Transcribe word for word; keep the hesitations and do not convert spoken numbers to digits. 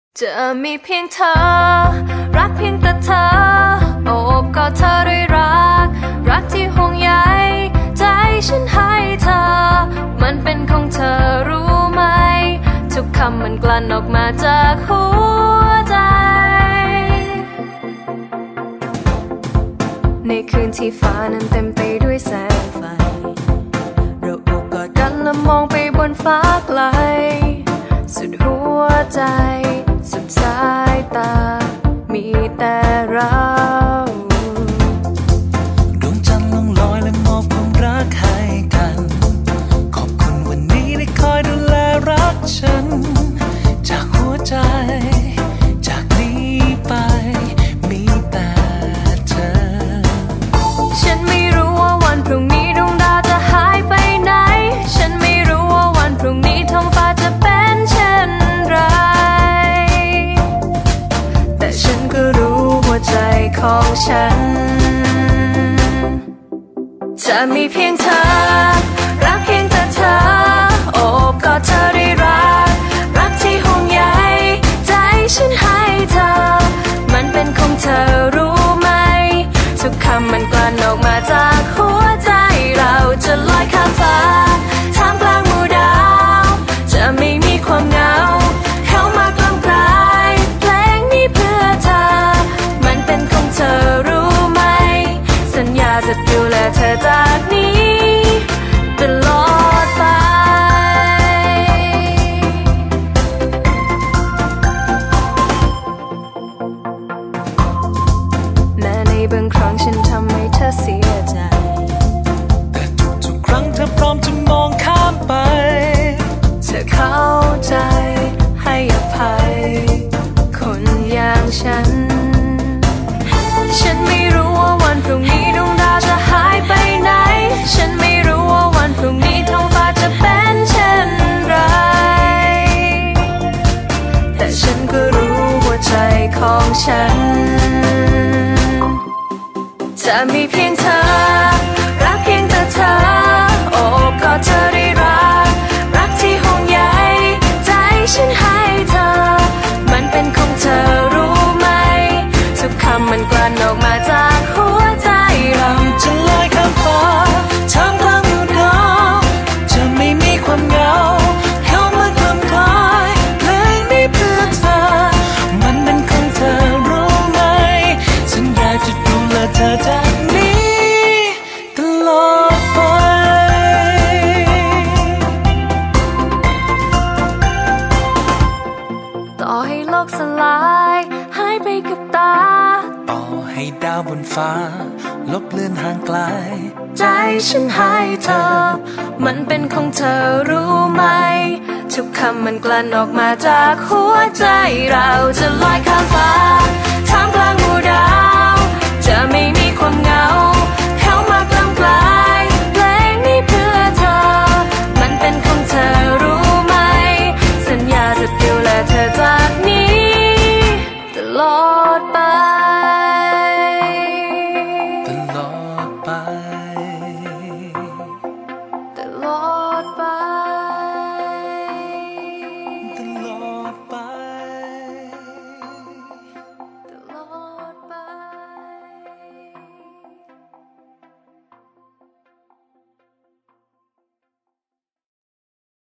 จะมีเพียงเธอรักเพียงแต่เธอโอบกอดเธอด้วยรักรักที่ห่วงใยใจฉันให้เธอมันเป็นของเธอรู้ไหมทุกคำมันกลั่นออกมาจากหัวใจในคืนที่ฟ้านั้นเต็มไปด้วยแสงไฟเราโอบกอดกันและมองไปบนฟ้าไกลสุดหัวใจสุดสายตามีแต่เราดวงจันทร์ล่องลอยและมอบความรักให้กันขอบคุณวันนี้ได้คอยดูแลรักฉันจากหัวใจจากนี้ไปมีแต่เธอฉันไม่รู้ว่าวันพรุ่งนี้ดวงดาวจะหายไปไหนฉันไม่รู้ว่าวันพรุ่งนี้ท้องฟ้าจะเป็นเช่นไรแต่ฉันก็รู้หัวใจของฉันจะมีเพียงเธอรักเพียงแต่เธอโอบกอดเธอด้วยรักรักที่ห่วงใยใจฉันให้เธอมันเป็นของเธอรู้ไหมทุกคำมันกลั่นออกมาจากหัวใจเราจะลอยข้ามฟ้าท่ามกลางหมู่ดาวจะไม่มีความเหงาเข้ามากล่อมกลายเพลงนี้เพื่อเธอมันเป็นของเธอรู้ไหมสัญญาจะดูแลเธอจากนี้ตลอดไปแม้ในบางครั้งฉันทำให้เธอเสียใจแต่ทุกๆครั้งเธอพร้อมจะมองข้ามไปเธอเข้าใจให้อภัยคนอย่างฉันฉันไม่รู้ว่าวันพรุ่งนี้ดวงดาวจะหายไปไหนฉันไม่รู้ว่าวันพรุ่งนี้ท้องฟ้าจะเป็นเช่นไรแต่ฉันก็รู้หัวใจของฉันจะมีเพียงเธอรักเพียงแต่เธอโอบกอดเธอด้วยรักรักที่ห่วงใยใจฉันให้เธอมันเป็นของเธอรู้ไหมทุกคำมันกลั่นออกมาจากหัวใจเราจะลอยข้ามฟ้าท่ามกลางหมู่ดาวจะไม่มีความเหงาเข้ามากล่อมกลายเพลงนี้เพื่อเธอมันเป็นของเธอรู้ไหมฉันอยากจะดูแลเธอจากนี้ตลอดไปต่อให้โลกสลายหายไปกับตาต่อให้ดาวบนฟ้าลบเลือนห่างไกลใจฉันให้เธอมันเป็นของเธอรู้ไหมทุกคำมันกลั่นออกมาจากหัวใจเราจะลอยข้ามฟ้า